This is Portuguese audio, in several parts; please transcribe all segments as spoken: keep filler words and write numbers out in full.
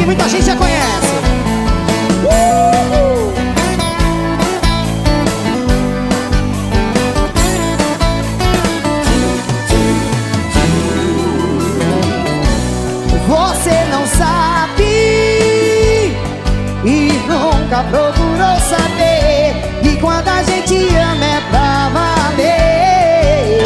muita gente já conhece. uh! Você não sabe e nunca procurou saber que quando a gente ama é pra valer.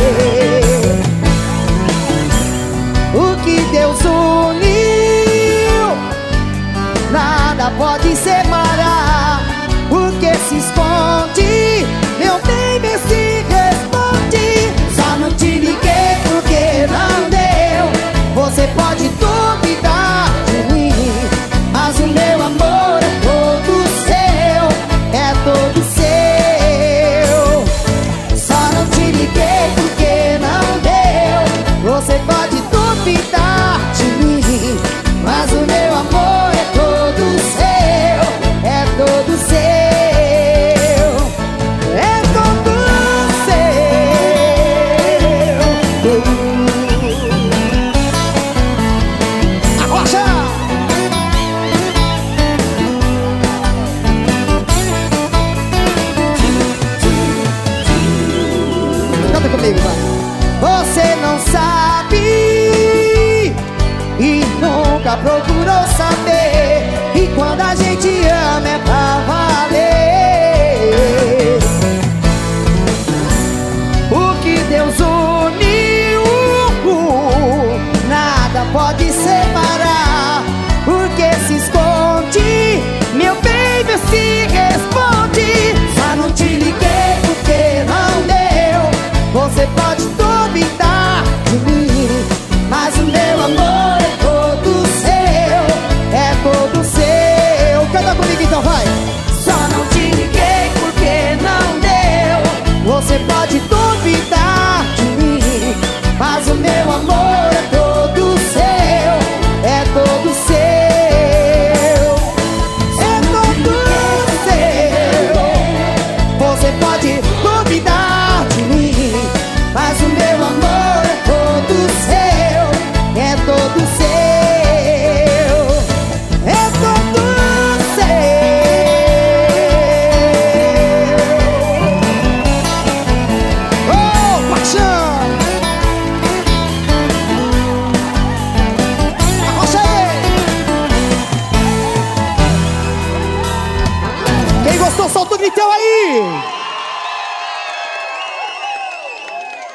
O que Deus uniu, nada pode separar. O que se esconde, meu bem, me se responde. Só não te liguei porque não deu. Você pode duvidar de mim, mas o meu amor é todo seu, é todo seu. Só não te liguei porque não deu. Você pode duvidar de mim, mas o meu amor é todo seu, é todo seu, é todo seu. Arrocha! Canta comigo, vai. Você não sabe e nunca procurou saber, e quando a gente ama é pra valer. O que Deus